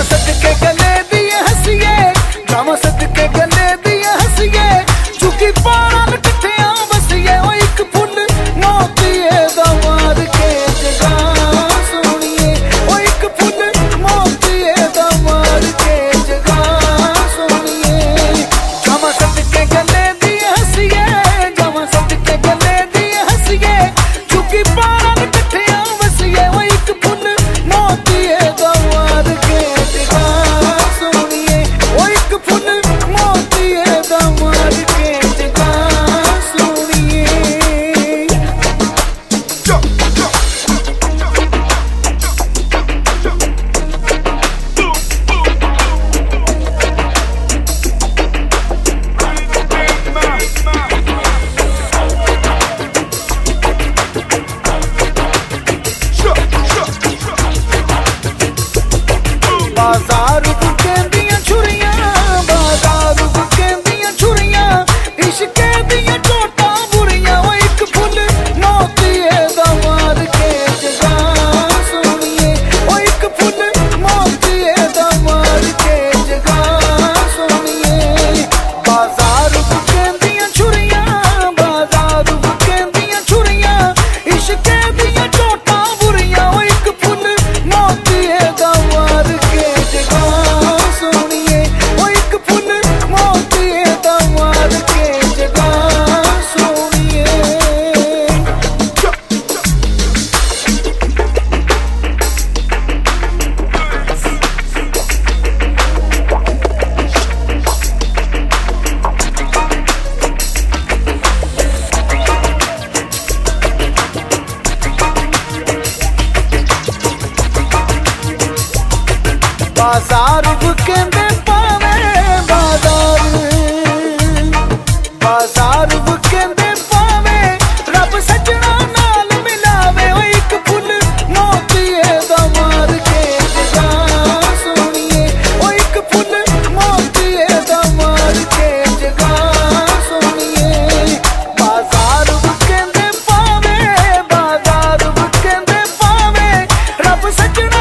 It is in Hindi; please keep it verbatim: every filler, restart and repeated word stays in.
सदके गले दी हसीए, जावा सदके गले दी हसीए, चुकी पारा कट्ठिया बसीए। ओ एक फुल मोतीए दा मार के जगा सोनिए, ओ एक फुल मोतीए दा मार के जगा सोनिए। जावा सदके गले दी हसीए, जावा सदके गले दी हसीए, चुकी पारा कट्ठिया बसीए। ओ एक फुल मोतीए दा मार के जगा सोनिए, ओ एक फुल मोतीए दा मार के जगा सोनिए। बाजार बुकेंदियां छुरियां, बाजार बुकेंदियां छुरियां, इश्के दियां चोटां बुरियां। ओ एक फुल मोतीए दा मार के जगा सोनिए, ओ एक फुल मोतीए दा मार के जगा सोनिए। बाजार बुकेंदियां छुरियां, बाजार बुकेंदियां छुरियां, इश्के दियां चोटां बुरियां। ओ एक फुल मोतीए दा मार के जगा सोनिए, ओ एक फुल मोतीए दा मार के जगा सोनिए। बाजार बुकेंदे पावे, बाजार बाजार बुकेंदे पावे, रब सजना नाल मिलावे। ओ एक फुल मोतीए दा मार के जगा सोनिए, ओ एक फुल मोतीए दा मार के जगा सोनिए। बाजार बुकेंदे पावे, बाजार बुकेंदे पावे, रब सजना